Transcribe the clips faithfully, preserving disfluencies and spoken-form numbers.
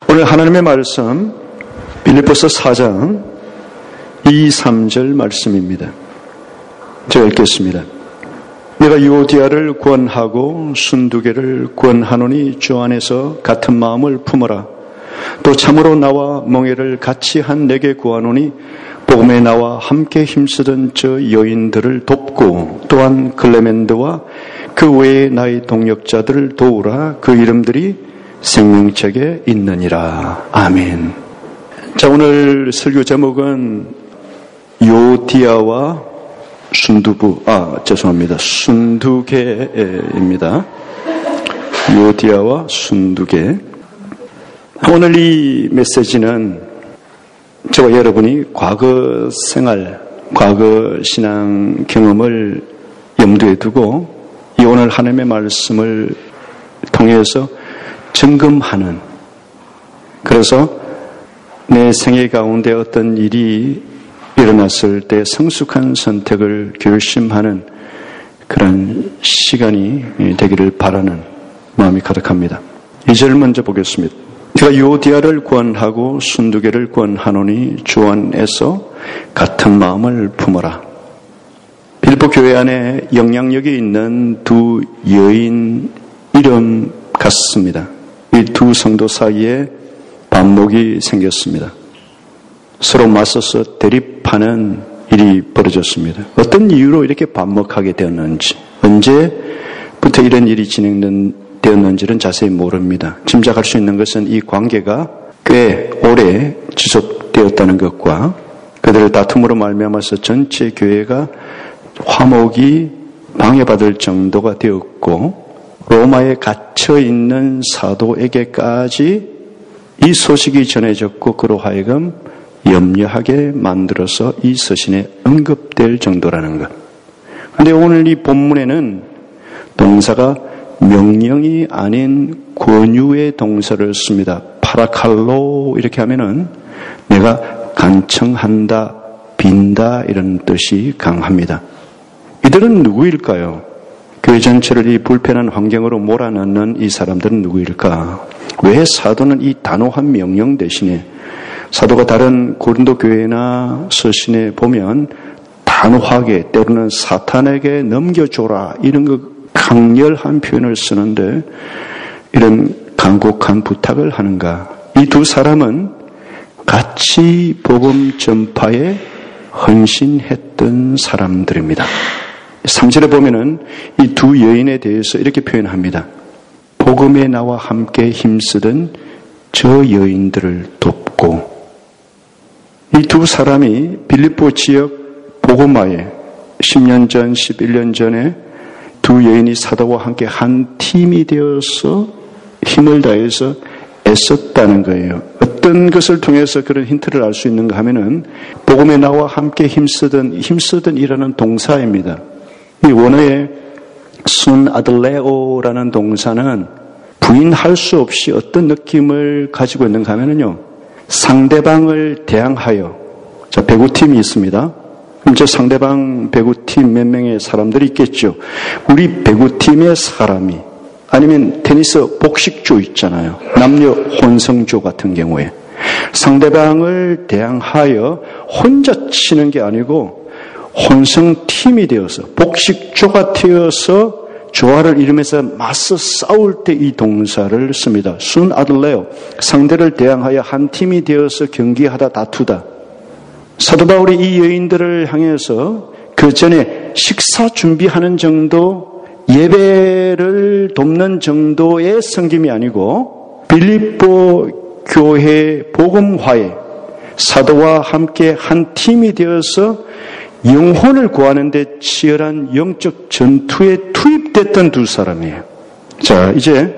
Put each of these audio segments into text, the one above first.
오늘 하나님의 말씀 빌립보서 사 장 이, 삼 절 말씀입니다. 제가 읽겠습니다. 내가 유오디아를 구원하고 순두개를 구원하노니 주 안에서 같은 마음을 품어라. 또 참으로 나와 멍에를 같이 한 내게 구하노니 복음에 나와 함께 힘쓰던 저 여인들을 돕고 또한 클레멘드와 그 외의 나의 동역자들을 도우라. 그 이름들이 생명책에 있느니라. 아멘. 자, 오늘 설교 제목은 요디아와 순두부, 아, 죄송합니다. 순두개입니다. 요디아와 순두개. 오늘 이 메시지는 저와 여러분이 과거 생활, 과거 신앙 경험을 염두에 두고 이 오늘 하나님의 말씀을 통해서 점검하는, 그래서 내 생애 가운데 어떤 일이 일어났을 때 성숙한 선택을 결심하는 그런 시간이 되기를 바라는 마음이 가득합니다. 이 절 먼저 보겠습니다. 제가 요디아를 구원하고 순두개를 구원하노니 주 안에서 같은 마음을 품어라. 빌립보 교회 안에 영향력이 있는 두 여인 이름 같습니다. 이 두 성도 사이에 반목이 생겼습니다. 서로 맞서서 대립하는 일이 벌어졌습니다. 어떤 이유로 이렇게 반목하게 되었는지, 언제부터 이런 일이 진행되었는지는 자세히 모릅니다. 짐작할 수 있는 것은 이 관계가 꽤 오래 지속되었다는 것과 그들의 다툼으로 말미암아서 전체 교회가 화목이 방해받을 정도가 되었고 로마에 갇혀있는 사도에게까지 이 소식이 전해졌고 그로 하여금 염려하게 만들어서 이 서신에 언급될 정도라는 것. 그런데 오늘 이 본문에는 동사가 명령이 아닌 권유의 동사를 씁니다. 파라칼로 이렇게 하면은 내가 간청한다, 빈다 이런 뜻이 강합니다. 이들은 누구일까요? 교회 전체를 이 불편한 환경으로 몰아넣는 이 사람들은 누구일까? 왜 사도는 이 단호한 명령 대신에 사도가 다른 고린도 교회나 서신에 보면 단호하게 때로는 사탄에게 넘겨줘라 이런 그 강렬한 표현을 쓰는데 이런 간곡한 부탁을 하는가? 이 두 사람은 같이 복음 전파에 헌신했던 사람들입니다. 삼 절에 보면은 이 두 여인에 대해서 이렇게 표현합니다. 복음에 나와 함께 힘쓰던 저 여인들을 돕고, 이 두 사람이 빌립보 지역 복음화에 십 년 전, 십일 년 전에 두 여인이 사도와 함께 한 팀이 되어서 힘을 다해서 애썼다는 거예요. 어떤 것을 통해서 그런 힌트를 알 수 있는가 하면은 복음에 나와 함께 힘쓰던, 힘쓰던 이라는 동사입니다. 이 원어의 순 아들레오라는 동사는 부인할 수 없이 어떤 느낌을 가지고 있는가 하면은요, 상대방을 대항하여, 자, 배구팀이 있습니다. 그럼 저 상대방 배구팀 몇 명의 사람들이 있겠죠. 우리 배구팀의 사람이, 아니면 테니스 복식조 있잖아요. 남녀 혼성조 같은 경우에 상대방을 대항하여 혼자 치는 게 아니고 혼성팀이 되어서 복식조가 되어서 조화를 이루면서 맞서 싸울 때 이 동사를 씁니다. 순 아들레오, 상대를 대항하여 한 팀이 되어서 경기하다 다투다. 사도 바울이 이 여인들을 향해서 그 전에 식사 준비하는 정도, 예배를 돕는 정도의 섬김이 아니고 빌립보 교회 복음화에 사도와 함께 한 팀이 되어서 영혼을 구하는 데 치열한 영적 전투에 투입됐던 두 사람이에요. 자, 이제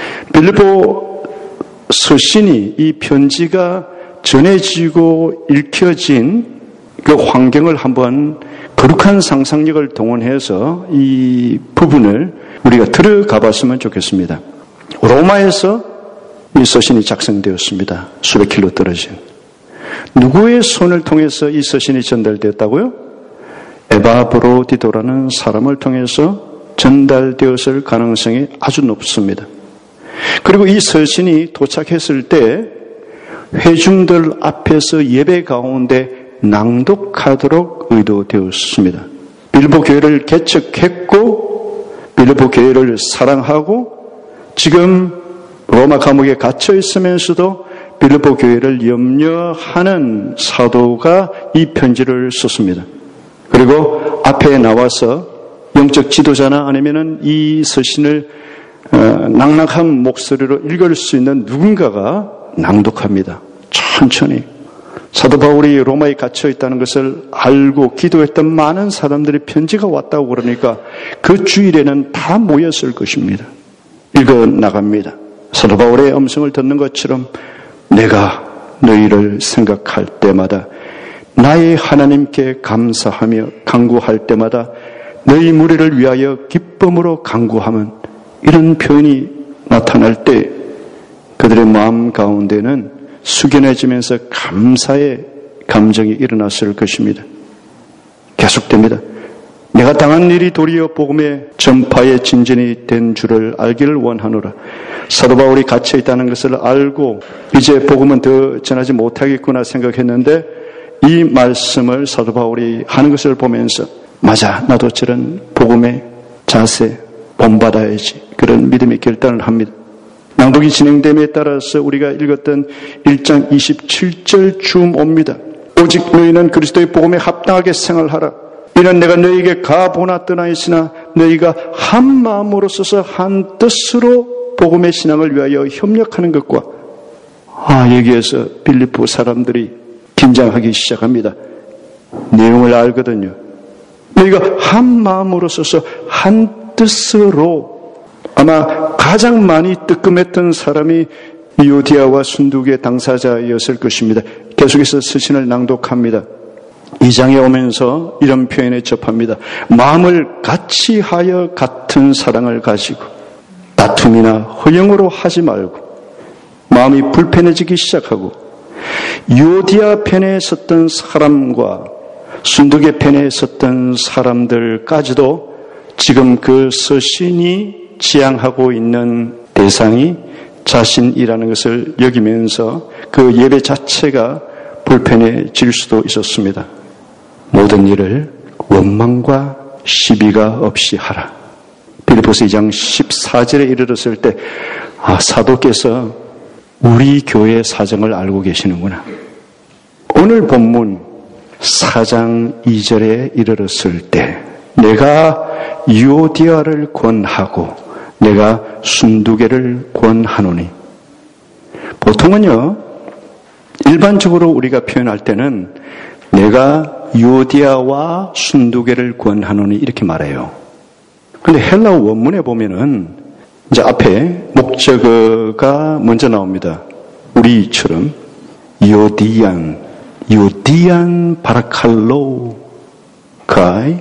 빌립보 서신이, 이 편지가 전해지고 읽혀진 그 환경을 한번 거룩한 상상력을 동원해서 이 부분을 우리가 들어가 봤으면 좋겠습니다. 로마에서 이 서신이 작성되었습니다. 수백 킬로 떨어진. 누구의 손을 통해서 이 서신이 전달되었다고요? 에바브로디도라는 사람을 통해서 전달되었을 가능성이 아주 높습니다. 그리고 이 서신이 도착했을 때 회중들 앞에서 예배 가운데 낭독하도록 의도되었습니다. 빌립보 교회를 개척했고 빌립보 교회를 사랑하고 지금 로마 감옥에 갇혀 있으면서도 빌립보 교회를 염려하는 사도가 이 편지를 썼습니다. 그리고 앞에 나와서 영적 지도자나 아니면은 이 서신을 어, 낭낙한 목소리로 읽을 수 있는 누군가가 낭독합니다. 천천히. 사도 바울이 로마에 갇혀 있다는 것을 알고 기도했던 많은 사람들이 편지가 왔다고 그러니까 그 주일에는 다 모였을 것입니다. 읽어 나갑니다. 사도 바울의 음성을 듣는 것처럼 내가 너희를 생각할 때마다 나의 하나님께 감사하며 간구할 때마다 너희 무리를 위하여 기쁨으로 간구하면 이런 표현이 나타날 때 그들의 마음 가운데는 숙연해지면서 감사의 감정이 일어났을 것입니다. 계속됩니다. 내가 당한 일이 도리어 복음의 전파의 진전이 된 줄을 알기를 원하노라. 사도 바울이 갇혀 있다는 것을 알고 이제 복음은 더 전하지 못하겠구나 생각했는데 이 말씀을 사도 바울이 하는 것을 보면서 맞아, 나도 저런 복음의 자세 본받아야지, 그런 믿음의 결단을 합니다. 낭독이 진행됨에 따라서 우리가 읽었던 일 장 이십칠 절 쯤 옵니다. 오직 너희는 그리스도의 복음에 합당하게 생활하라. 이는 내가 너희에게 가보았더나이시나 너희가 한 마음으로 써서 한 뜻으로 복음의 신앙을 위하여 협력하는 것과, 아, 여기에서 빌립보 사람들이 긴장하기 시작합니다. 내용을 알거든요. 너희가 한 마음으로 써서 한 뜻으로, 아마 가장 많이 뜨끔했던 사람이 유디아와 순두기의 당사자였을 것입니다. 계속해서 서신을 낭독합니다. 이 장에 오면서 이런 표현에 접합니다. 마음을 같이 하여 같은 사랑을 가지고 다툼이나 허영으로 하지 말고, 마음이 불편해지기 시작하고 유디아 편에 섰던 사람과 순두기 편에 섰던 사람들까지도 지금 그 서신이 지향하고 있는 대상이 자신이라는 것을 여기면서 그 예배 자체가 불편해질 수도 있었습니다. 모든 일을 원망과 시비가 없이 하라. 빌립보서 이 장 십사 절에 이르렀을 때, 아, 사도께서 우리 교회의 사정을 알고 계시는구나. 오늘 본문 사 장 이 절에 이르렀을 때 내가 유오디아를 권하고 내가 순두개를 권하노니. 보통은요, 일반적으로 우리가 표현할 때는 내가 유오디아와 순두개를 권하노니 이렇게 말해요. 근데 헬라어 원문에 보면은 이제 앞에 목적어가 먼저 나옵니다. 우리처럼 유오디안, 유오디안 바라칼로 가이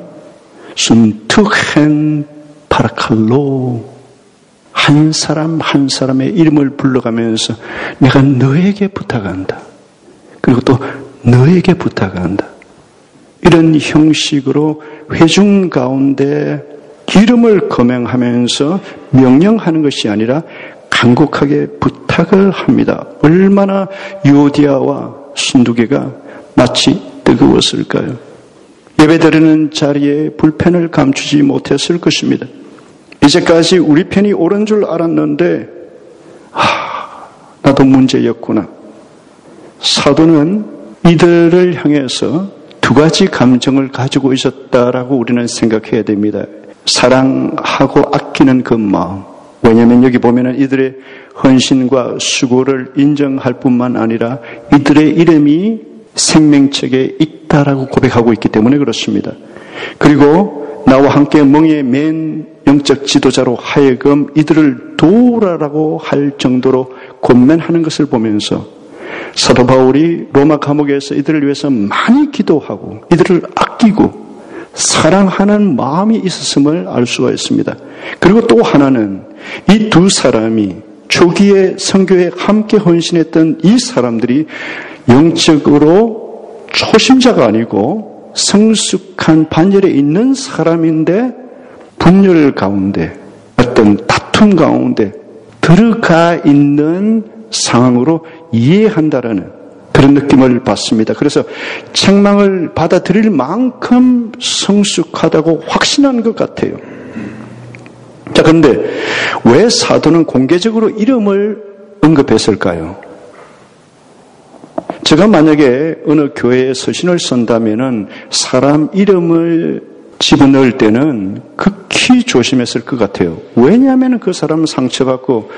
순투헨 바라칼로, 한 사람 한 사람의 이름을 불러가면서 내가 너에게 부탁한다. 그리고 또 너에게 부탁한다. 이런 형식으로 회중 가운데 기름을 거명하면서 명령하는 것이 아니라 간곡하게 부탁을 합니다. 얼마나 유오디아와 순두개가 마치 뜨거웠을까요? 예배드리는 자리에 불편을 감추지 못했을 것입니다. 이제까지 우리 편이 옳은 줄 알았는데, 하, 나도 문제였구나. 사도는 이들을 향해서 두 가지 감정을 가지고 있었다라고 우리는 생각해야 됩니다. 사랑하고 아끼는 그 마음. 왜냐하면 여기 보면은 이들의 헌신과 수고를 인정할 뿐만 아니라 이들의 이름이 생명책에 있다라고 고백하고 있기 때문에 그렇습니다. 그리고 나와 함께 멍에 맨 영적 지도자로 하여금 이들을 도우라라고 할 정도로 권면하는 것을 보면서 사도 바울이 로마 감옥에서 이들을 위해서 많이 기도하고 이들을 아끼고 사랑하는 마음이 있었음을 알 수가 있습니다. 그리고 또 하나는 이 두 사람이 초기에 선교에 함께 헌신했던 이 사람들이 영적으로 초심자가 아니고 성숙한 반열에 있는 사람인데 분열 가운데, 어떤 다툼 가운데 들어가 있는 상황으로 이해한다라는 그런 느낌을 받습니다. 그래서 책망을 받아들일 만큼 성숙하다고 확신한 것 같아요. 자, 그런데 왜 사도는 공개적으로 이름을 언급했을까요? 제가 만약에 어느 교회에 서신을 쓴다면은 사람 이름을 집어넣을 때는 극히 조심했을 것 같아요. 왜냐하면 그 사람은 상처받고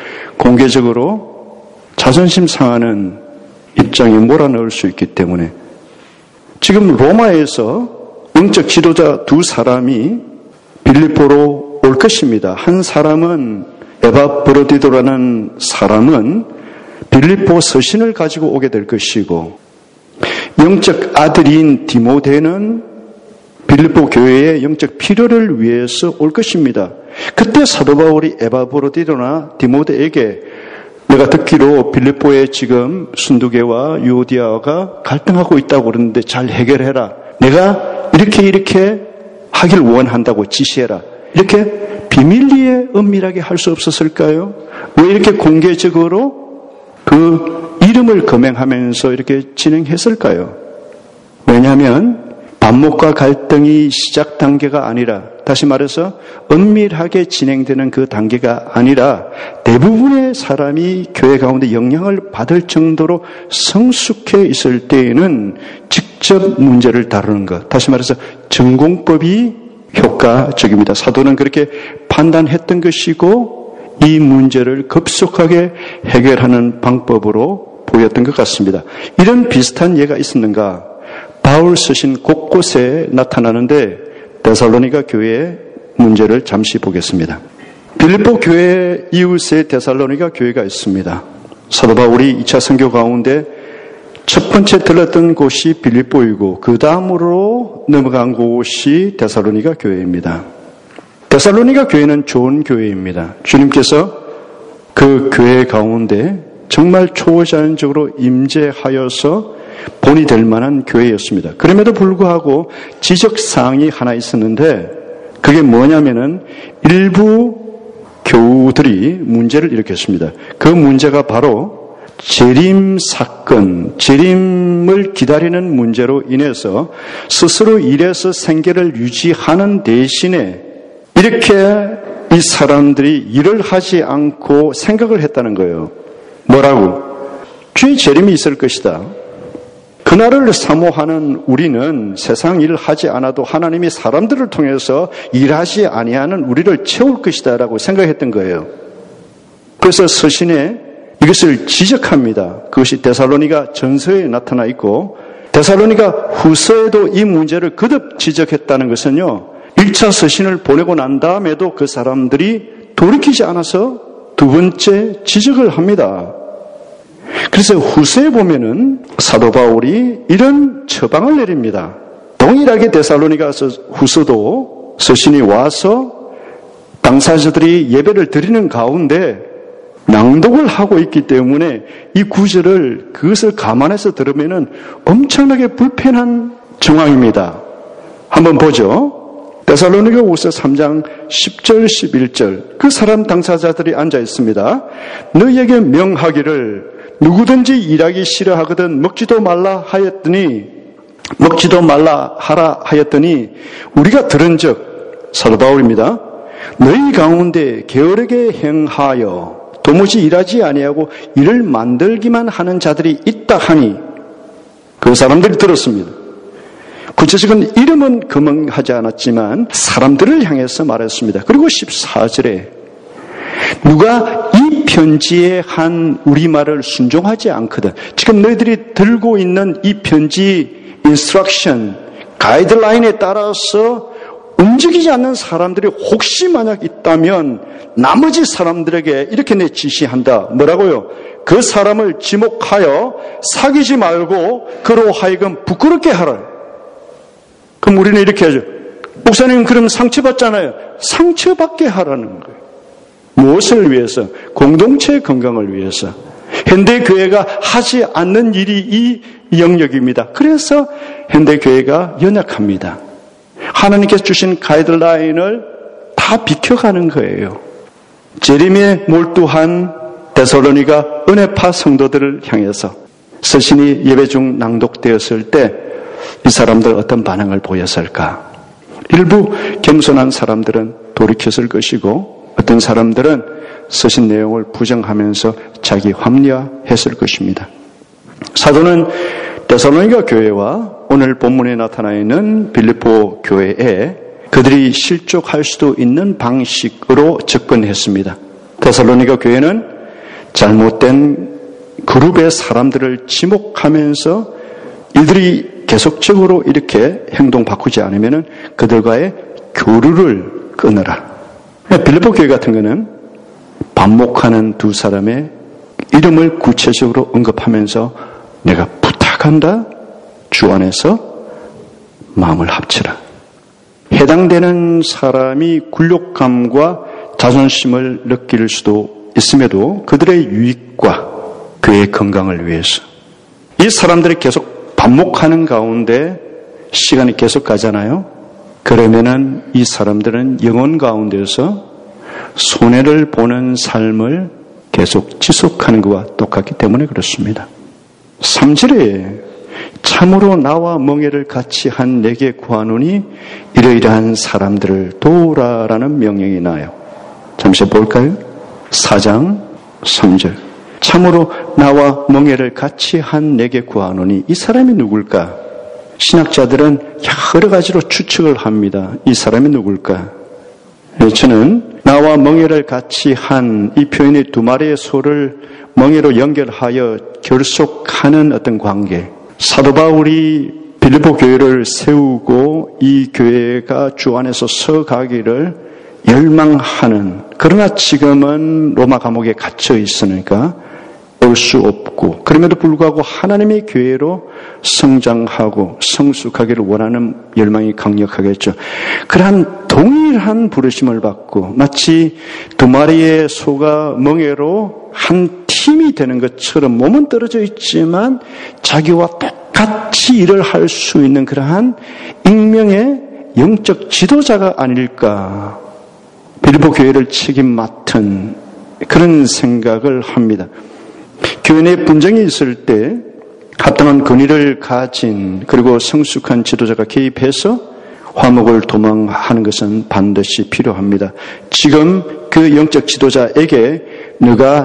공개적으로 자존심 상하는 입장에 몰아넣을 수 있기 때문에. 지금 로마에서 영적 지도자 두 사람이 빌립보로 올 것입니다. 한 사람은 에바브로디도라는 사람은 빌립보 서신을 가지고 오게 될 것이고, 영적 아들인 디모데는 빌립보 교회의 영적 필요를 위해서 올 것입니다. 그때 사도 바울이 에바브로디도나 디모데에게 내가 듣기로 빌립보에 지금 순두계와 유오디아가 갈등하고 있다고 그러는데 잘 해결해라. 내가 이렇게 이렇게 하길 원한다고 지시해라. 이렇게 비밀리에 은밀하게 할 수 없었을까요? 왜 이렇게 공개적으로 그 이름을 거명하면서 이렇게 진행했을까요? 왜냐하면 반목과 갈등이 시작 단계가 아니라, 다시 말해서 은밀하게 진행되는 그 단계가 아니라 대부분의 사람이 교회 가운데 영향을 받을 정도로 성숙해 있을 때에는 직접 문제를 다루는 것, 다시 말해서 전공법이 효과적입니다. 사도는 그렇게 판단했던 것이고 이 문제를 급속하게 해결하는 방법으로 보였던 것 같습니다. 이런 비슷한 예가 있었는가? 바울 서신 곳곳에 나타나는데 데살로니가 교회의 문제를 잠시 보겠습니다. 빌립보 교회 이웃에 데살로니가 교회가 있습니다. 사도 바울이 이 차 선교 가운데 첫 번째 들렀던 곳이 빌립보이고 그 다음으로 넘어간 곳이 데살로니가 교회입니다. 데살로니가 교회는 좋은 교회입니다. 주님께서 그 교회 가운데 정말 초자연적으로 임재하여서 본이 될 만한 교회였습니다. 그럼에도 불구하고 지적사항이 하나 있었는데 그게 뭐냐면은 일부 교우들이 문제를 일으켰습니다. 그 문제가 바로 재림 사건, 재림을 기다리는 문제로 인해서 스스로 일해서 생계를 유지하는 대신에 이렇게 이 사람들이 일을 하지 않고 생각을 했다는 거예요. 뭐라고? 주의 재림이 있을 것이다. 그날을 사모하는 우리는 세상 일을 하지 않아도 하나님이 사람들을 통해서 일하지 아니하는 우리를 채울 것이다 라고 생각했던 거예요. 그래서 서신에 이것을 지적합니다. 그것이 데살로니가 전서에 나타나 있고 데살로니가 후서에도 이 문제를 거듭 지적했다는 것은요, 일 차 서신을 보내고 난 다음에도 그 사람들이 돌이키지 않아서 두 번째 지적을 합니다. 그래서 후서에 보면은 사도 바울이 이런 처방을 내립니다. 동일하게 데살로니가 후서도 서신이 와서 당사자들이 예배를 드리는 가운데 낭독을 하고 있기 때문에 이 구절을 그것을 감안해서 들으면은 엄청나게 불편한 정황입니다. 한번 보죠. 데살로니가 후서 삼 장 십 절 십일 절 그 사람 당사자들이 앉아 있습니다. 너희에게 명하기를 누구든지 일하기 싫어하거든 먹지도 말라 하였더니 먹지도 말라 하라 하였더니 우리가 들은즉, 사도 바울입니다. 너희 가운데 게으르게 행하여 도무지 일하지 아니하고 일을 만들기만 하는 자들이 있다 하니, 그 사람들이 들었습니다. 구체적인 이름은 거명하지 않았지만 사람들을 향해서 말했습니다. 그리고 십사 절에 누가 이 편지에 한 우리말을 순종하지 않거든. 지금 너희들이 들고 있는 이 편지 인스트럭션, 가이드라인에 따라서 움직이지 않는 사람들이 혹시 만약 있다면 나머지 사람들에게 이렇게 내 지시한다. 뭐라고요? 그 사람을 지목하여 사귀지 말고 그로 하여금 부끄럽게 하라. 그럼 우리는 이렇게 하죠. 목사님 그럼 상처받잖아요. 상처받게 하라는 거예요. 무엇을 위해서? 공동체의 건강을 위해서. 현대교회가 하지 않는 일이 이 영역입니다. 그래서 현대교회가 연약합니다. 하나님께서 주신 가이드라인을 다 비켜가는 거예요. 재림에 몰두한 데살로니가 은혜파 성도들을 향해서 서신이 예배 중 낭독되었을 때 이 사람들 어떤 반응을 보였을까? 일부 겸손한 사람들은 돌이켰을 것이고 어떤 사람들은 서신 내용을 부정하면서 자기 합리화했을 것입니다. 사도는 데살로니가 교회와 오늘 본문에 나타나 있는 빌립보 교회에 그들이 실족할 수도 있는 방식으로 접근했습니다. 데살로니가 교회는 잘못된 그룹의 사람들을 지목하면서 이들이 계속적으로 이렇게 행동 바꾸지 않으면 그들과의 교류를 끊어라. 빌립보 교회 같은 거는 반목하는 두 사람의 이름을 구체적으로 언급하면서 내가 부탁한다. 주 안에서 마음을 합치라. 해당되는 사람이 굴욕감과 자존심을 느낄 수도 있음에도 그들의 유익과 교회의 건강을 위해서 이 사람들이 계속 반목하는 가운데 시간이 계속 가잖아요. 그러면은 이 사람들은 영혼 가운데서 손해를 보는 삶을 계속 지속하는 것과 똑같기 때문에 그렇습니다. 삼 절에 참으로 나와 멍에를 같이 한 내게 구하노니 이러이러한 사람들을 도우라라는 명령이 나요. 잠시 볼까요? 사 장 삼 절. 참으로 나와 멍에를 같이 한 내게 구하노니 이 사람이 누굴까? 신학자들은 여러 가지로 추측을 합니다. 이 사람이 누굴까? 저는 나와 멍에를 같이 한 이 표현이 두 마리의 소를 멍에로 연결하여 결속하는 어떤 관계. 사도 바울이 빌립보 교회를 세우고 이 교회가 주 안에서 서가기를 열망하는, 그러나 지금은 로마 감옥에 갇혀 있으니까 올 수 없고, 그럼에도 불구하고 하나님의 교회로 성장하고 성숙하기를 원하는 열망이 강력하겠죠. 그러한 동일한 부르심을 받고 마치 두 마리의 소가 멍에로 한 팀이 되는 것처럼 몸은 떨어져 있지만 자기와 똑같이 일을 할 수 있는 그러한 익명의 영적 지도자가 아닐까, 빌립보 교회를 책임 맡은 그런 생각을 합니다. 교회 내 분쟁이 있을 때 합당한 권위를 가진 그리고 성숙한 지도자가 개입해서 화목을 도모하는 것은 반드시 필요합니다. 지금 그 영적 지도자에게 너가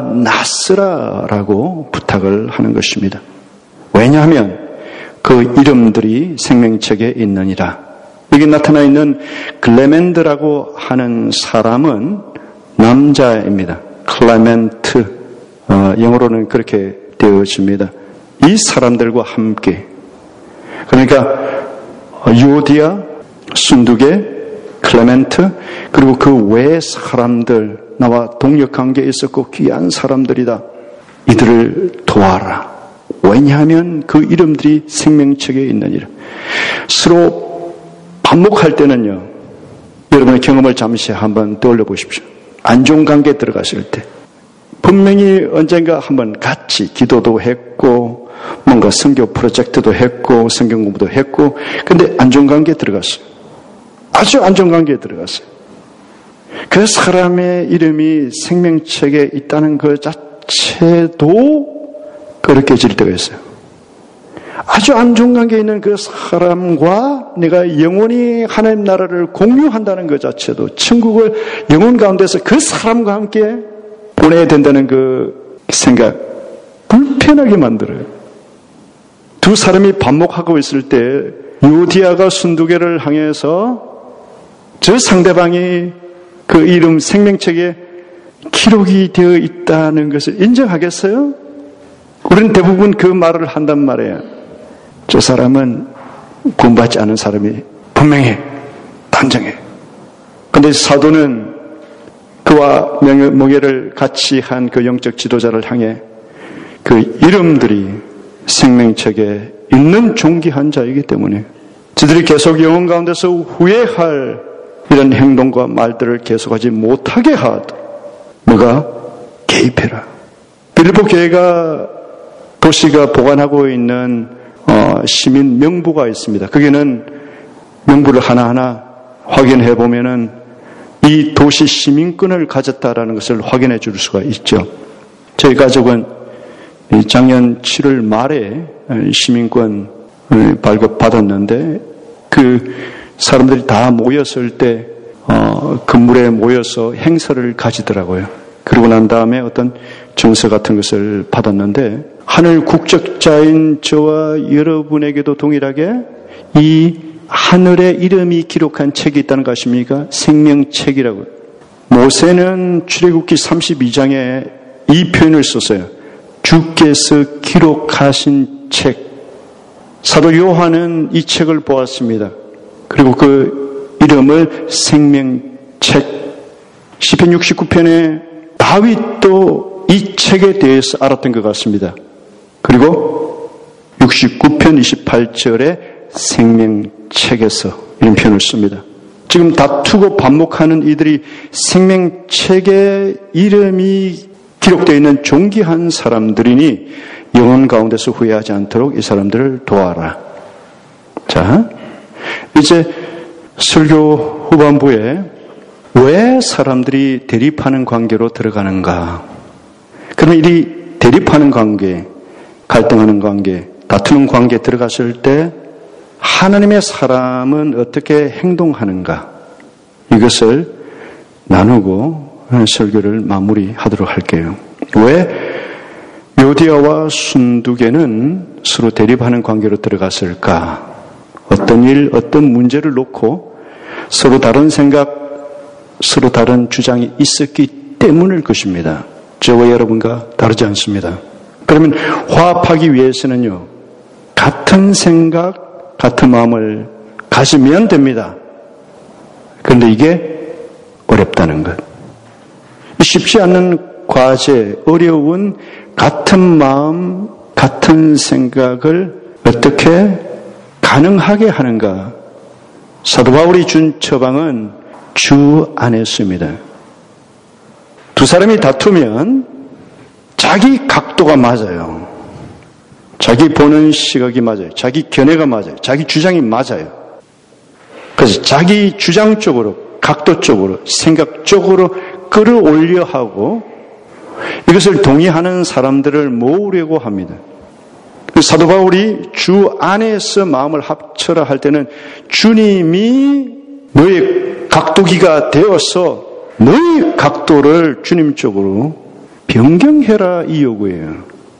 낫으라라고 부탁을 하는 것입니다. 왜냐하면 그 이름들이 생명책에 있느니라. 여기 나타나 있는 클레멘드라고 하는 사람은 남자입니다. 클레멘트. 어, 영어로는 그렇게 되어집니다. 이 사람들과 함께, 그러니까 유오디아, 순두계, 클레멘트, 그리고 그 외의 사람들, 나와 동력관계에 있었고 귀한 사람들이다. 이들을 도와라. 왜냐하면 그 이름들이 생명책에 있느니라. 서로 반목할 때는요, 여러분의 경험을 잠시 한번 떠올려 보십시오. 안 좋은 관계에 들어갔을 때 분명히 언젠가 한번 같이 기도도 했고 뭔가 선교 프로젝트도 했고 성경 공부도 했고, 근데 안 좋은 관계에 들어갔어요. 아주 안 좋은 관계에 들어갔어요. 그 사람의 이름이 생명책에 있다는 것 자체도 거룩해질 때가 있어요. 아주 안 좋은 관계에 있는 그 사람과 내가 영원히 하나님 나라를 공유한다는 것 자체도, 천국을 영혼 가운데서 그 사람과 함께 보내야 된다는 그 생각, 불편하게 만들어요. 두 사람이 반목하고 있을 때 유오디아가 순두개를 향해서 저 상대방이 그 이름 생명책에 기록이 되어 있다는 것을 인정하겠어요? 우리는 대부분 그 말을 한단 말이에요. 저 사람은 구원받지 않은 사람이 분명해, 단정해. 그런데 사도는 그와 멍에를 같이 한 그 영적 지도자를 향해 그 이름들이 생명책에 있는 존귀한 자이기 때문에 저들이 계속 영혼 가운데서 후회할 이런 행동과 말들을 계속하지 못하게 하도록 너가 개입해라. 빌립보 교회가 도시가 보관하고 있는 어, 시민 명부가 있습니다. 거기는 명부를 하나하나 확인해 보면은 이 도시 시민권을 가졌다라는 것을 확인해 줄 수가 있죠. 저희 가족은 작년 칠월 말에 시민권 발급받았는데 그 사람들이 다 모였을 때 어, 건물에 모여서 행사를 가지더라고요. 그러고 난 다음에 어떤 증서 같은 것을 받았는데 하늘 국적자인 저와 여러분에게도 동일하게 이 하늘의 이름이 기록한 책이 있다는 것 아십니까? 생명책이라고. 모세는 출애굽기 삼십이 장에 이 표현을 썼어요. 주께서 기록하신 책. 사도 요한은 이 책을 보았습니다. 그리고 그 이름을 생명책. 시편 육십구 편에 다윗도 이 책에 대해서 알았던 것 같습니다. 그리고 육십구 편 이십팔 절에 생명책에서 이런 표현을 씁니다. 지금 다투고 반목하는 이들이 생명책에 이름이 기록되어 있는 존귀한 사람들이니 영혼 가운데서 후회하지 않도록 이 사람들을 도와라. 자, 이제 설교 후반부에 왜 사람들이 대립하는 관계로 들어가는가? 그러면 이 대립하는 관계, 갈등하는 관계, 다투는 관계에 들어갔을 때 하나님의 사람은 어떻게 행동하는가? 이것을 나누고 설교를 마무리하도록 할게요. 왜 요디아와 순두개는 서로 대립하는 관계로 들어갔을까? 어떤 일, 어떤 문제를 놓고 서로 다른 생각, 서로 다른 주장이 있었기 때문일 것입니다. 저와 여러분과 다르지 않습니다. 그러면 화합하기 위해서는요, 같은 생각, 같은 마음을 가지면 됩니다. 그런데 이게 어렵다는 것. 쉽지 않은 과제, 어려운 같은 마음, 같은 생각을 어떻게 가능하게 하는가? 사도 바울이 준 처방은 주 안에서입니다. 두 사람이 다투면 자기 각도가 맞아요. 자기 보는 시각이 맞아요. 자기 견해가 맞아요. 자기 주장이 맞아요. 그래서 자기 주장 쪽으로, 각도 쪽으로, 생각 쪽으로 끌어올려 하고 이것을 동의하는 사람들을 모으려고 합니다. 사도 바울이 주 안에서 마음을 합쳐라 할 때는 주님이 너의 각도기가 되어서 너의 각도를 주님 쪽으로 변경해라 이 요구예요.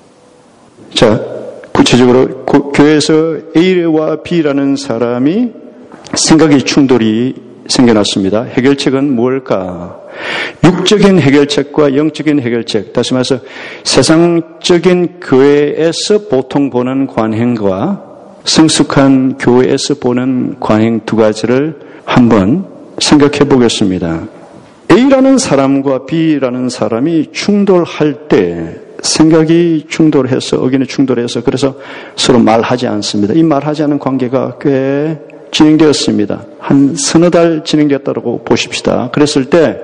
자, 구체적으로 교회에서 A와 B라는 사람이 생각의 충돌이 생겨났습니다. 해결책은 뭘까? 육적인 해결책과 영적인 해결책, 다시 말해서 세상적인 교회에서 보통 보는 관행과 성숙한 교회에서 보는 관행 두 가지를 한번 생각해 보겠습니다. A라는 사람과 B라는 사람이 충돌할 때 생각이 충돌해서 의견이 충돌해서 그래서 서로 말하지 않습니다. 이 말하지 않은 관계가 꽤 진행되었습니다. 한 서너 달 진행되었다고 보십시다. 그랬을 때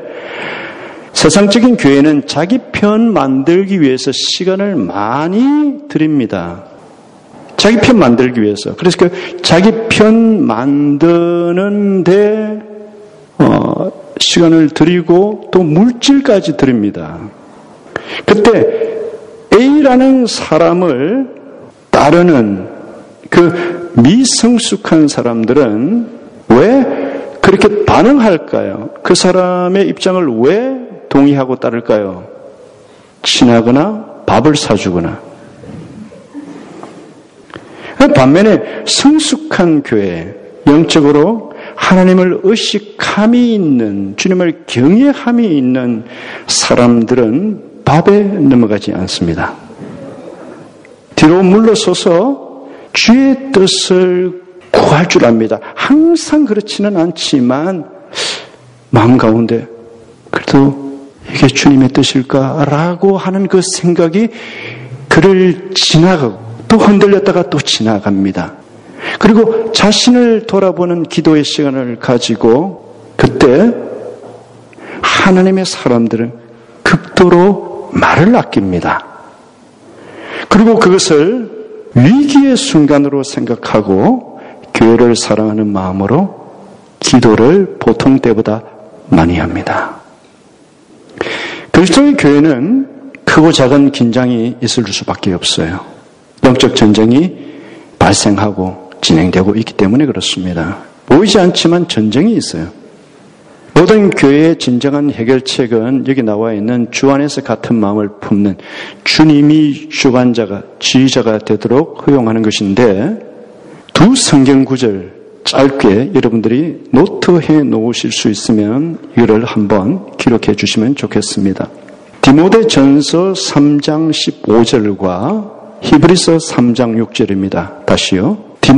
세상적인 교회는 자기 편 만들기 위해서 시간을 많이 드립니다. 자기 편 만들기 위해서. 그래서 그 자기 편 만드는데 어, 시간을 드리고 또 물질까지 드립니다. 그때 A라는 사람을 따르는 그 미성숙한 사람들은 왜 그렇게 반응할까요? 그 사람의 입장을 왜 동의하고 따를까요? 친하거나 밥을 사주거나. 반면에 성숙한 교회, 영적으로 하나님을 의식함이 있는, 주님을 경외함이 있는 사람들은 밥에 넘어가지 않습니다. 뒤로 물러서서 주의 뜻을 구할 줄 압니다. 항상 그렇지는 않지만 마음 가운데 그래도 이게 주님의 뜻일까라고 하는 그 생각이 그를 지나가고 또 흔들렸다가 또 지나갑니다. 그리고 자신을 돌아보는 기도의 시간을 가지고 그때 하나님의 사람들은 극도로 말을 아낍니다. 그리고 그것을 위기의 순간으로 생각하고 교회를 사랑하는 마음으로 기도를 보통 때보다 많이 합니다. 그리스도의 교회는 그 크고 작은 긴장이 있을 수밖에 없어요. 영적 전쟁이 발생하고 진행되고 있기 때문에 그렇습니다. 보이지 않지만 전쟁이 있어요. 모든 교회의 진정한 해결책은 여기 나와 있는 주 안에서 같은 마음을 품는 주님이 주관자가 지휘자가 되도록 허용하는 것인데, 두 성경 구절 짧게 여러분들이 노트해 놓으실 수 있으면 이거를 한번 기록해 주시면 좋겠습니다. 디모데전서 삼 장 십오 절과 히브리서 삼 장 육 절입니다. 다시요.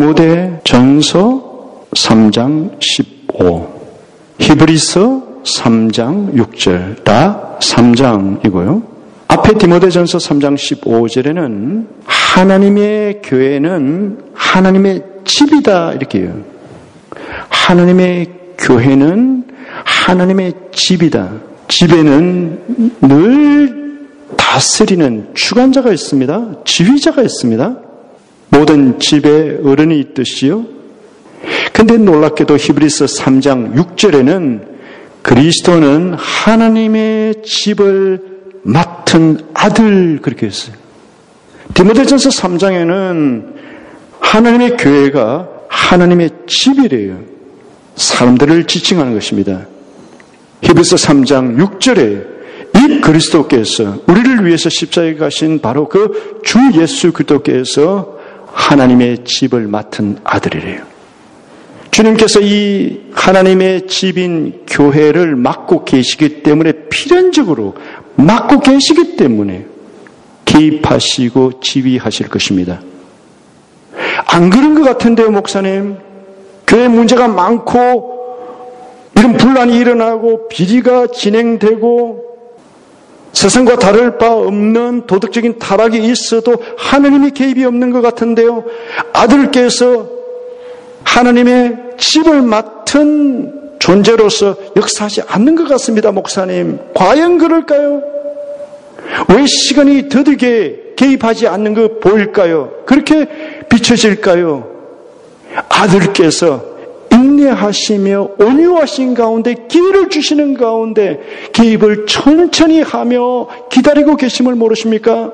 디모데전서 삼 장 십오, 히브리서 삼 장 육 절, 다 삼 장이고요. 앞에 디모데전서 삼 장 십오 절에는 하나님의 교회는 하나님의 집이다 이렇게 해요. 하나님의 교회는 하나님의 집이다. 집에는 늘 다스리는 주관자가 있습니다. 지휘자가 있습니다. 모든 집에 어른이 있듯이요. 근데 놀랍게도 히브리서 삼 장 육 절에는 그리스도는 하나님의 집을 맡은 아들 그렇게 했어요. 디모데전서 삼 장에는 하나님의 교회가 하나님의 집이래요. 사람들을 지칭하는 것입니다. 히브리서 삼 장 육 절에 이 그리스도께서 우리를 위해서 십자가에 가신 바로 그 주 예수 그리스도께서 하나님의 집을 맡은 아들이래요. 주님께서 이 하나님의 집인 교회를 맡고 계시기 때문에 필연적으로 맡고 계시기 때문에 개입하시고 지휘하실 것입니다. 안 그런 것 같은데요, 목사님. 교회 문제가 많고 이런 분란이 일어나고 비리가 진행되고 세상과 다를 바 없는 도덕적인 타락이 있어도 하나님의 개입이 없는 것 같은데요. 아들께서 하나님의 집을 맡은 존재로서 역사하지 않는 것 같습니다, 목사님. 과연 그럴까요? 왜 시간이 더디게 개입하지 않는 거 보일까요? 그렇게 비춰질까요? 아들께서 인내하시며 온유하신 가운데 기회를 주시는 가운데 개입을 천천히 하며 기다리고 계심을 모르십니까?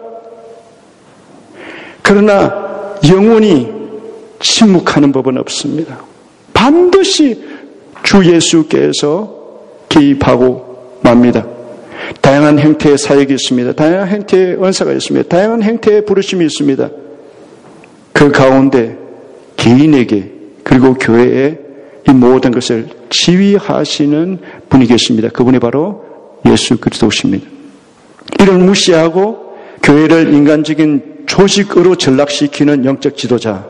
그러나 영원히 침묵하는 법은 없습니다. 반드시 주 예수께서 개입하고 맙니다. 다양한 형태의 사역이 있습니다. 다양한 형태의 은사가 있습니다. 다양한 형태의 부르심이 있습니다. 그 가운데 개인에게 그리고 교회에 이 모든 것을 지휘하시는 분이 계십니다. 그분이 바로 예수 그리스도십니다. 이를 무시하고 교회를 인간적인 조직으로 전락시키는 영적 지도자,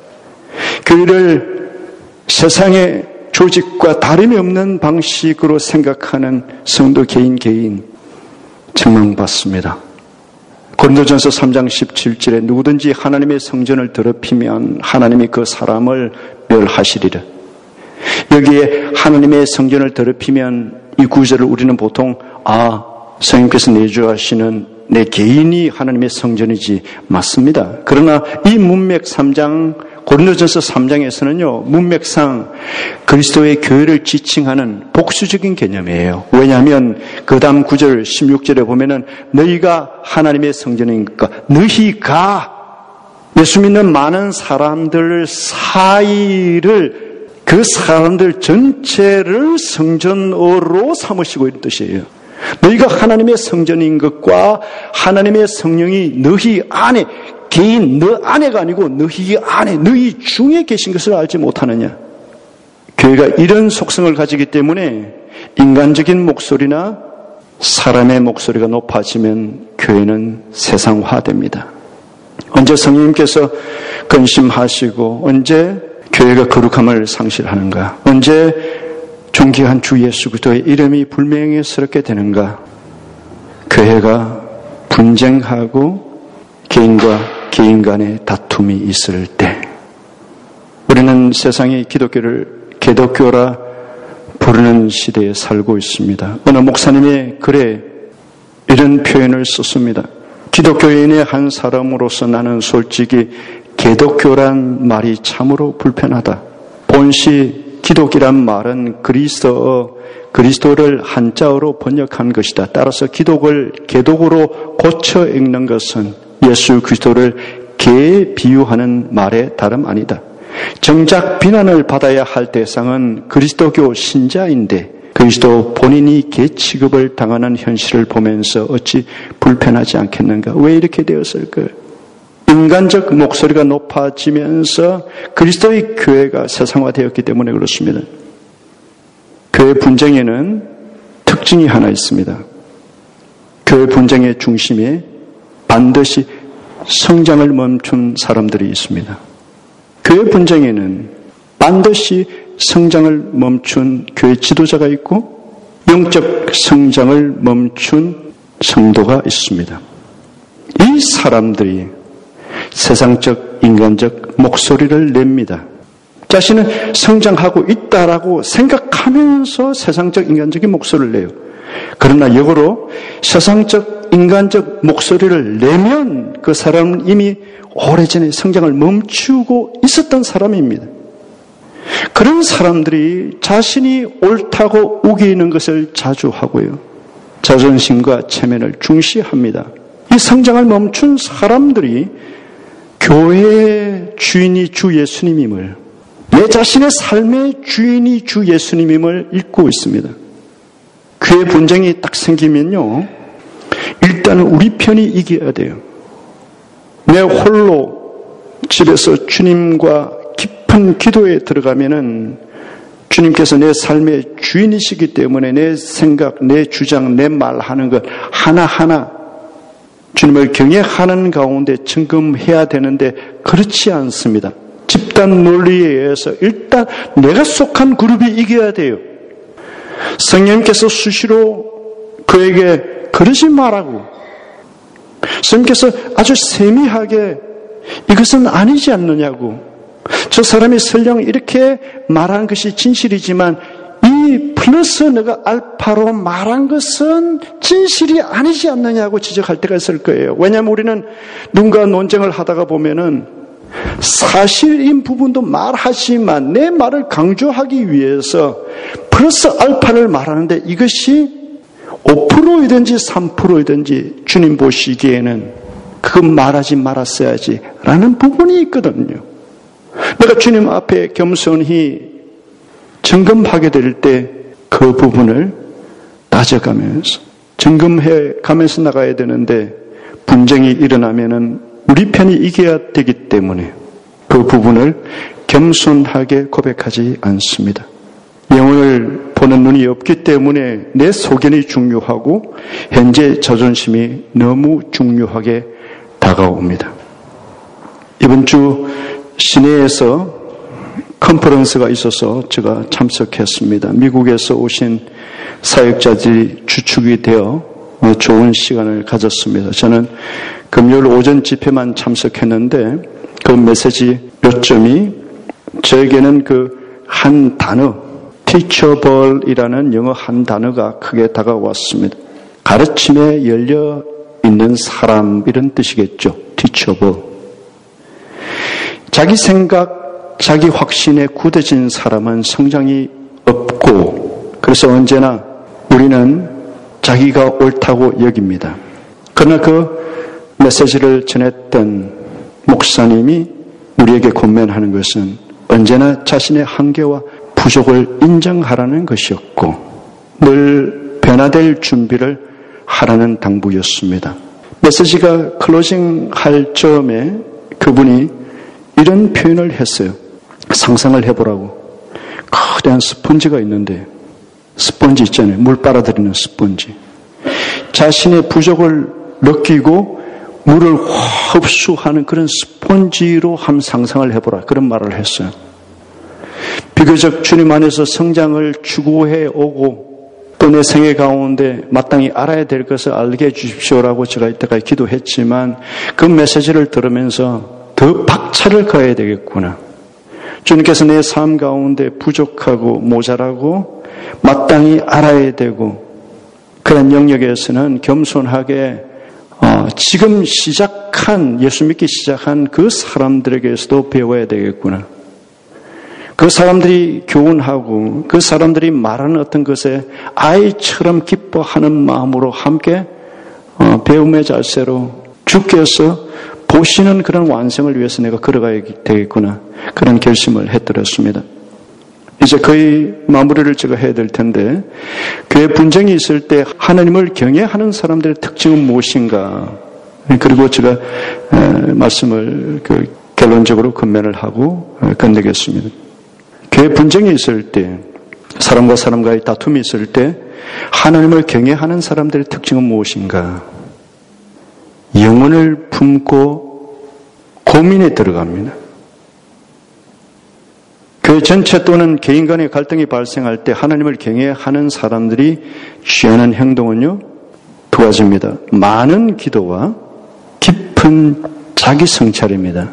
교회를 세상의 조직과 다름이 없는 방식으로 생각하는 성도 개인 개인 책망받습니다. 고린도전서 삼 장 십칠 절에 누구든지 하나님의 성전을 더럽히면 하나님이 그 사람을 멸하시리라. 여기에 하나님의 성전을 더럽히면 이 구절을 우리는 보통 아, 성령께서 내주하시는 내 개인이 하나님의 성전이지 맞습니다. 그러나 이 문맥 삼 장 고린도전서 삼 장에서는요, 문맥상 그리스도의 교회를 지칭하는 복수적인 개념이에요. 왜냐하면 그 다음 구 절 십육 절에 보면은 너희가 하나님의 성전이니까 너희가 예수 믿는 많은 사람들 사이를 그 사람들 전체를 성전으로 삼으시고 있는 뜻이에요. 너희가 하나님의 성전인 것과 하나님의 성령이 너희 안에 개인 너 안에가 아니고 너희 안에 너희 중에 계신 것을 알지 못하느냐. 교회가 이런 속성을 가지기 때문에 인간적인 목소리나 사람의 목소리가 높아지면 교회는 세상화됩니다. 언제 성령님께서 근심하시고 언제 교회가 거룩함을 상실하는가, 언제 존귀한 주 예수 그리스도의 이름이 불명예스럽게 되는가. 교회가 분쟁하고 개인과 개인 간의 다툼이 있을 때 우리는 세상이 기독교를 개독교라 부르는 시대에 살고 있습니다. 어느 목사님의 글에 이런 표현을 썼습니다. 기독교인의 한 사람으로서 나는 솔직히 개독교란 말이 참으로 불편하다. 본시 기독이란 말은 그리스어어 그리스도를 한자어로 번역한 것이다. 따라서 기독을 개독으로 고쳐 읽는 것은 예수 그리스도를 개에 비유하는 말에 다름 아니다. 정작 비난을 받아야 할 대상은 그리스도교 신자인데 그리스도 본인이 개 취급을 당하는 현실을 보면서 어찌 불편하지 않겠는가? 왜 이렇게 되었을까요? 인간적 목소리가 높아지면서 그리스도의 교회가 세상화되었기 때문에 그렇습니다. 교회 분쟁에는 특징이 하나 있습니다. 교회 분쟁의 중심에 반드시 성장을 멈춘 사람들이 있습니다. 교회 분쟁에는 반드시 성장을 멈춘 교회 지도자가 있고 영적 성장을 멈춘 성도가 있습니다. 이 사람들이 세상적, 인간적 목소리를 냅니다. 자신은 성장하고 있다라고 생각하면서 세상적, 인간적인 목소리를 내요. 그러나 역으로 세상적, 인간적 목소리를 내면 그 사람은 이미 오래전에 성장을 멈추고 있었던 사람입니다. 그런 사람들이 자신이 옳다고 우기는 것을 자주 하고요. 자존심과 체면을 중시합니다. 이 성장을 멈춘 사람들이 교회의 주인이 주 예수님임을, 내 자신의 삶의 주인이 주 예수님임을 잊고 있습니다. 교회 분쟁이 딱 생기면요, 일단은 우리 편이 이겨야 돼요. 내 홀로 집에서 주님과 깊은 기도에 들어가면은 주님께서 내 삶의 주인이시기 때문에 내 생각, 내 주장, 내 말하는 것 하나하나 주님을 경외하는 가운데 점검해야 되는데 그렇지 않습니다. 집단 논리에 의해서 일단 내가 속한 그룹이 이겨야 돼요. 성령님께서 수시로 그에게 그러지 말라고, 성령님께서 아주 세미하게 이것은 아니지 않느냐고, 저 사람이 설령 이렇게 말한 것이 진실이지만 이 플러스 내가 알파로 말한 것은 진실이 아니지 않느냐고 지적할 때가 있을 거예요. 왜냐하면 우리는 누군가 논쟁을 하다가 보면은 사실인 부분도 말하지만 내 말을 강조하기 위해서 플러스 알파를 말하는데 이것이 오 퍼센트이든지 삼 퍼센트이든지 주님 보시기에는 그건 말하지 말았어야지 라는 부분이 있거든요. 내가 주님 앞에 겸손히 점검하게 될 때 그 부분을 따져가면서 점검해 가면서 나가야 되는데 분쟁이 일어나면은 우리 편이 이겨야 되기 때문에 그 부분을 겸손하게 고백하지 않습니다. 영혼을 보는 눈이 없기 때문에 내 소견이 중요하고 현재 자존심이 너무 중요하게 다가옵니다. 이번 주 시내에서 컨퍼런스가 있어서 제가 참석했습니다. 미국에서 오신 사역자들이 주축이 되어 좋은 시간을 가졌습니다. 저는 금요일 오전 집회만 참석했는데 그 메시지 요점이 저에게는 그 한 단어, teachable이라는 영어 한 단어가 크게 다가왔습니다. 가르침에 열려 있는 사람 이런 뜻이겠죠. teachable. 자기 생각, 자기 확신에 굳어진 사람은 성장이 없고 그래서 언제나 우리는 자기가 옳다고 여깁니다. 그러나 그 메시지를 전했던 목사님이 우리에게 권면하는 것은 언제나 자신의 한계와 부족을 인정하라는 것이었고 늘 변화될 준비를 하라는 당부였습니다. 메시지가 클로징 할 즈음에 그분이 이런 표현을 했어요. 상상을 해보라고. 거대한 스펀지가 있는데, 스펀지 있잖아요. 물 빨아들이는 스펀지. 자신의 부족을 느끼고 물을 흡수하는 그런 스펀지로 한번 상상을 해보라. 그런 말을 했어요. 비교적 주님 안에서 성장을 추구해 오고 또 내 생애 가운데 마땅히 알아야 될 것을 알게 해주십시오라고 제가 이때까지 기도했지만 그 메시지를 들으면서 더 박차를 가해야 되겠구나. 주님께서 내 삶 가운데 부족하고 모자라고 마땅히 알아야 되고 그런 영역에서는 겸손하게 어, 지금 시작한 예수 믿기 시작한 그 사람들에게서도 배워야 되겠구나. 그 사람들이 교훈하고 그 사람들이 말하는 어떤 것에 아이처럼 기뻐하는 마음으로 함께 배움의 자세로 주께서 보시는 그런 완성을 위해서 내가 걸어가야 되겠구나, 그런 결심을 해드렸습니다. 이제 거의 마무리를 제가 해야 될 텐데, 교회 분쟁이 있을 때 하나님을 경외하는 사람들의 특징은 무엇인가, 그리고 제가 말씀을 그 결론적으로 건면을 하고 끝내겠습니다. 교회 분쟁이 있을 때, 사람과 사람과의 다툼이 있을 때 하나님을 경외하는 사람들의 특징은 무엇인가? 영혼을 품고 고민에 들어갑니다. 교회 전체 또는 개인 간의 갈등이 발생할 때 하나님을 경외하는 사람들이 취하는 행동은요, 두 가지입니다. 많은 기도와 깊은 자기 성찰입니다.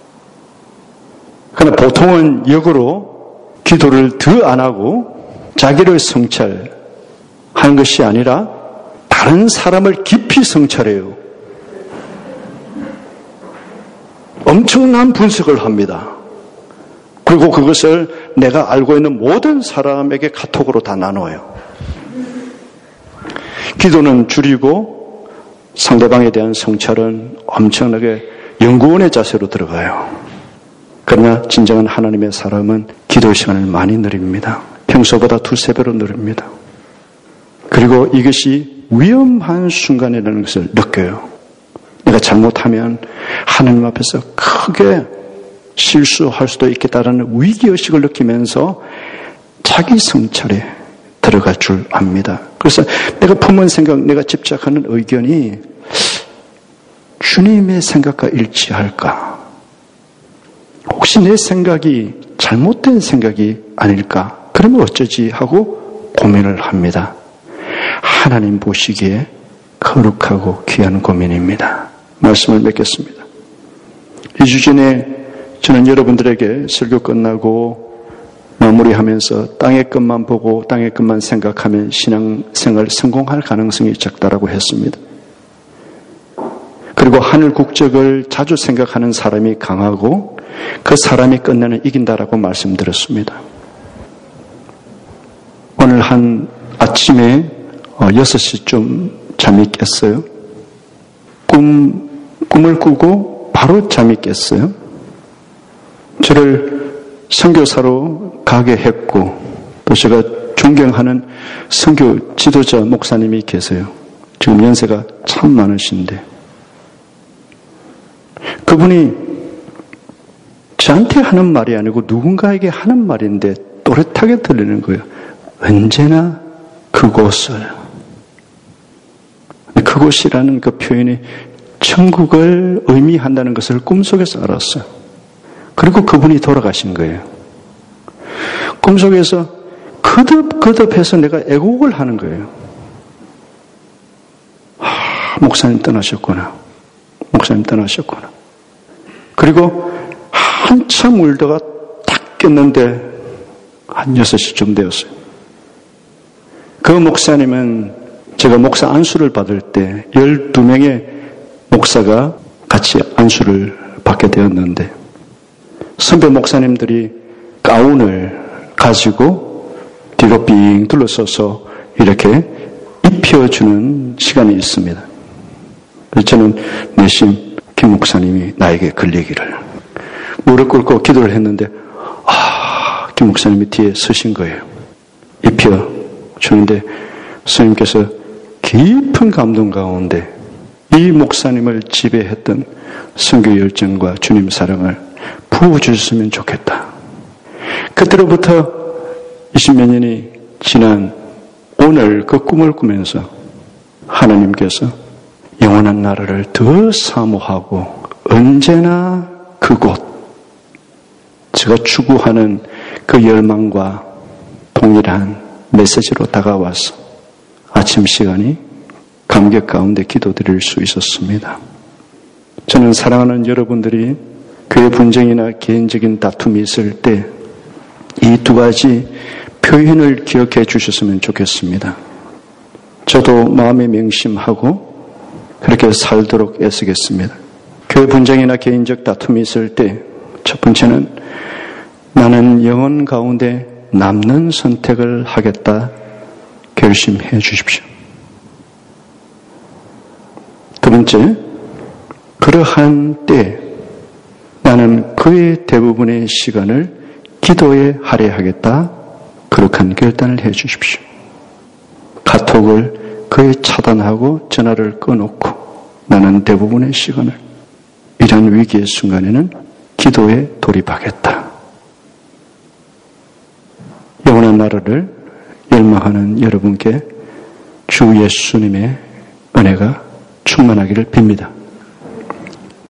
그러나 보통은 역으로 기도를 더 안 하고 자기를 성찰하는 것이 아니라 다른 사람을 깊이 성찰해요. 엄청난 분석을 합니다. 그리고 그것을 내가 알고 있는 모든 사람에게 카톡으로 다 나눠요. 기도는 줄이고 상대방에 대한 성찰은 엄청나게 연구원의 자세로 들어가요. 그러나 진정한 하나님의 사람은 기도 시간을 많이 늘립니다. 평소보다 두세 배로 늘립니다. 그리고 이것이 위험한 순간이라는 것을 느껴요. 내가 잘못하면 하나님 앞에서 크게 실수할 수도 있겠다라는 위기의식을 느끼면서 자기 성찰에 들어갈 줄 압니다. 그래서 내가 품은 생각, 내가 집착하는 의견이 주님의 생각과 일치할까? 혹시 내 생각이 잘못된 생각이 아닐까? 그러면 어쩌지 하고 고민을 합니다. 하나님 보시기에 거룩하고 귀한 고민입니다. 말씀을 맺겠습니다. 이 주 전에 저는 여러분들에게 설교 끝나고 마무리하면서 땅의 것만 보고 땅의 것만 생각하면 신앙생활 성공할 가능성이 적다라고 했습니다. 그리고 하늘 국적을 자주 생각하는 사람이 강하고 그 사람이 끝내는 이긴다라고 말씀드렸습니다. 오늘 한 아침에 여섯 시쯤 잠이 깼어요. 꿈, 꿈을 꾸고 바로 잠이 깼어요. 저를 선교사로 가게 했고 또 제가 존경하는 선교 지도자 목사님이 계세요. 지금 연세가 참 많으신데 그분이 저한테 하는 말이 아니고 누군가에게 하는 말인데 또렷하게 들리는 거예요. 언제나 그곳을. 그곳이라는 그 표현이 천국을 의미한다는 것을 꿈속에서 알았어요. 그리고 그분이 돌아가신 거예요. 꿈속에서 거듭거듭해서 내가 애곡을 하는 거예요. 아, 목사님 떠나셨구나. 목사님 떠나셨구나. 그리고 한참 울다가 딱 깼는데 한 여섯 시쯤 되었어요. 그 목사님은 제가 목사 안수를 받을 때 열두 명의 목사가 같이 안수를 받게 되었는데 선배 목사님들이 가운을 가지고 뒤로 빙 둘러서서 이렇게 입혀주는 시간이 있습니다. 그래서 저는 내심 김 목사님이 나에게 걸리기를 무릎 꿇고 기도를 했는데 아, 김 목사님이 뒤에 서신 거예요. 입혀주는데 스님께서 깊은 감동 가운데 이 목사님을 지배했던 선교 열정과 주님 사랑을 부어주셨으면 좋겠다. 그때로부터 이십몇 년이 지난 오늘 그 꿈을 꾸면서 하나님께서 영원한 나라를 더 사모하고 언제나 그곳 제가 추구하는 그 열망과 동일한 메시지로 다가와서 아침 시간이 감격 가운데 기도드릴 수 있었습니다. 저는 사랑하는 여러분들이 교회 분쟁이나 개인적인 다툼이 있을 때 이 두 가지 표현을 기억해 주셨으면 좋겠습니다. 저도 마음에 명심하고 그렇게 살도록 애쓰겠습니다. 교회 분쟁이나 개인적 다툼이 있을 때 첫 번째는 나는 영혼 가운데 남는 선택을 하겠다 결심해 주십시오. 두 번째, 그러한 때에 나는 그의 대부분의 시간을 기도에 할애하겠다 그렇게 결단을 해 주십시오. 카톡을 거의 차단하고 전화를 꺼놓고 나는 대부분의 시간을 이런 위기의 순간에는 기도에 돌입하겠다. 영원한 나라를 열망하는 여러분께 주 예수님의 은혜가 충만하기를 빕니다.